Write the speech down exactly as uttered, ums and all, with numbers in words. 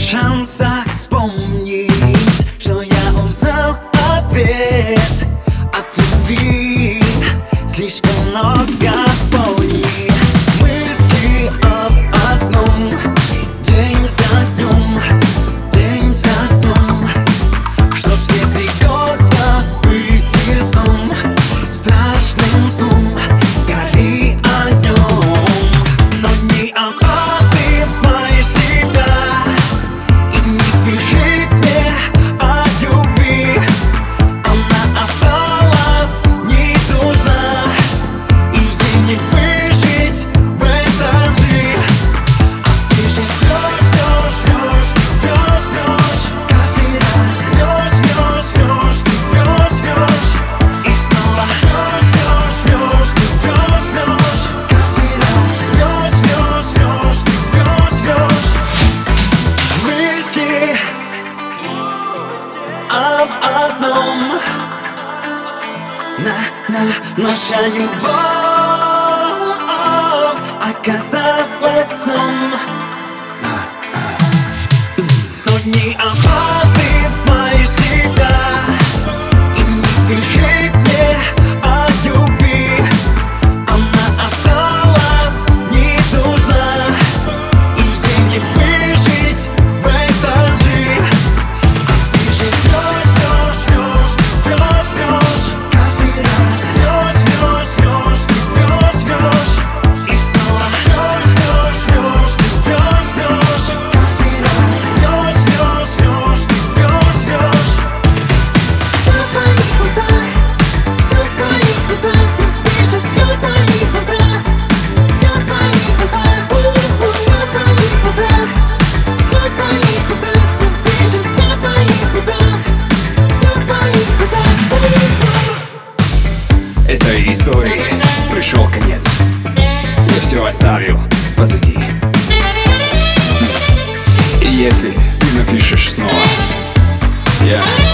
шанса вспомнить, что я узнал ответ от любви. Слишком много боли, мысли об одном, день за днем, день за днем, что все три года были сном, страшным сном, гори огнем. Но не обманывай себя и не пиши мне о любви. Она осталась не нужна, и ей не выжить в этой жизни. А ты же ждешь, ждешь, ждешь, ждешь, каждый раз ждешь, ждешь, ждешь, ждешь, ждешь, и снова ждешь, ждешь, ждешь, ждешь, каждый раз ждешь, ждешь, ждешь, ждешь, ждешь. Мысли об одном, на, на, наша любовь оказалась сном. Но не обманывай себя и не пиши мне о любви. Она осталась не нужна, и ей не выжить в этой жизни. А ты же ждешь, ждешь, ждешь, ждешь, каждый раз ждешь, ждешь, ждешь, ждешь, ждешь, и снова ждешь, ждешь, ждешь, ждешь, ждешь, каждый раз ждешь, ждешь, ждешь, ждешь, ждешь. Все в твоих глазах, все в твоих глазах, я вижу все в твоих глазах, все в твоих глазах, все в твоих глазах, все в твоих глазах, я вижу все в твоих глазах, все в твоих глазах. Этой истории пришел конец. Я все оставил позади. И если ты напишешь снова, я